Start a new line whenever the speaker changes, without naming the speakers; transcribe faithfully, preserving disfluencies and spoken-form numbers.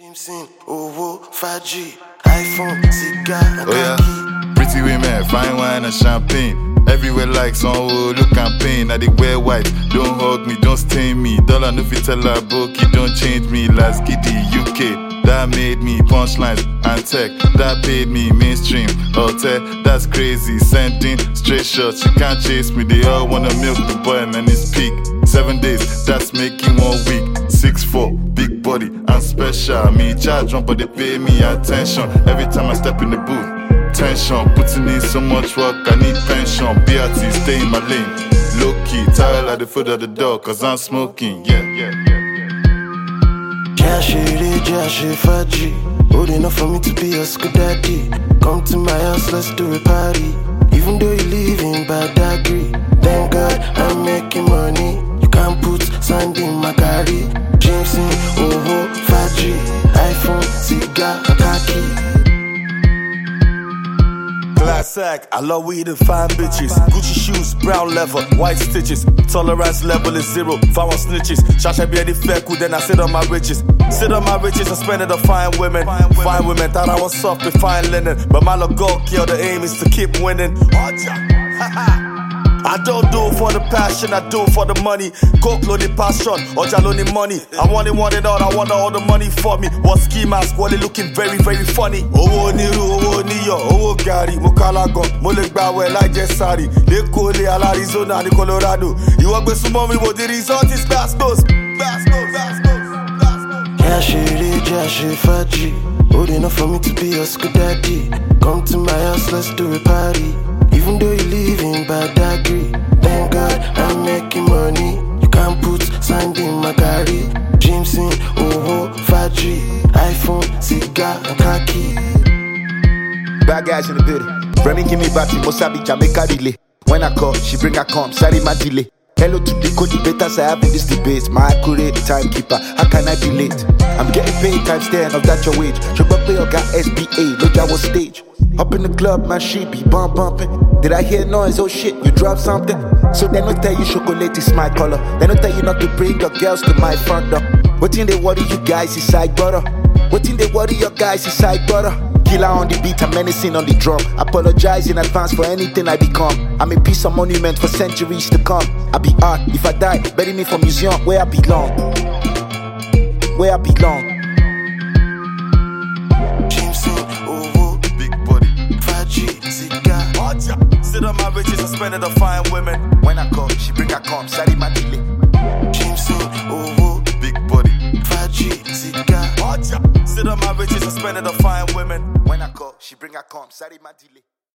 Jameson, Owo, five G, iPhone, cigar,
oh yeah, pretty women, fine wine and champagne. Everywhere like some look campaign. I they wear white, don't hug me, don't stain me. Dollar no fit tell her bookie, don't change me. Last giddy U K, that made me punchlines and tech. That paid me mainstream, hotel, that's crazy. Sending straight shots, you can't chase me. They all wanna milk the boy, man, it's peak. Seven days, that's making one week. Six four, big body and special. Me charge one, but they pay me attention every time I step in the booth. Tension, putting in so much work, I need pension. B R T, stay in my lane. Low key, tile at the foot of the door, cause I'm smoking, yeah, yeah, yeah, yeah.
Jashiri, Jashi, Faji. Old enough for me to be a school daddy. Come to my house, let's do a party. Even though you live in Badagry, thank God I'm making money. You can't put sand in my carry. Jameson, Owo, five G, iPhone, cigar, khaki.
Classic, I love weed and fine bitches. Gucci shoes, brown leather, white stitches. Tolerance level is zero, found snitches. Shasha be any fair cool, then I sit on my riches. Sit on my riches and spend it on fine women. Fine women, thought I was soft with fine linen. But my little goal kill, the aim is to keep winning. I don't do it for the passion, I do it for the money. Coke loaded passion, or jaloni money. I want it, want it all, I want all the money for me. What ski mask, while it looking very, very funny. Oh, Niru, oh, Niyo, oh, Gary, Mokalagon, Molekbawe, like Jessari. Lekole, Arizona, Colorado. You want to sumo me, but the result is Bastos. Bastos, Bastos, Bastos.
Jashiri, Jashi, Faji. Old enough for me to be a school daddy. Come to my house, let's do a party. Even though you live in Badagry, thank God I'm making money. You can't put sand in my carry. Jameson, Owo, five G, iPhone, cigar, khaki.
Bad guys in the building. Remy give me back to Mosabi, Jamaica delay. When I call, she bring her come, sorry my delay. Hello to the code debaters I have in this debate. My accurate timekeeper, how can I be late? I'm getting paid times ten of that your wage. Sugar play or got S B A, look at what stage. Up in the club, my shit be bump bumping. Did I hear noise? Oh shit, you dropped something? So they don't tell you chocolate is my color. They don't tell you not to bring your girls to my front door. What in they worry you guys is side butter? What in they worry your guys is side butter? Killer on the beat, I'm menacing on the drum. Apologize in advance for anything I become. I'm a piece of monument for centuries to come. I be art, if I die, bury me for museum where I belong. Where I belong.
Jameson, Owo,
Big body,
five G, cigar.
Sit on my riches and spend it on fine women.
When I call, she bring her come, sorry my delay.
Jameson, Owo,
big body.
five G, cigar.
Sit on my riches and spend it on fine women.
When I call, she bring her come, sorry my delay.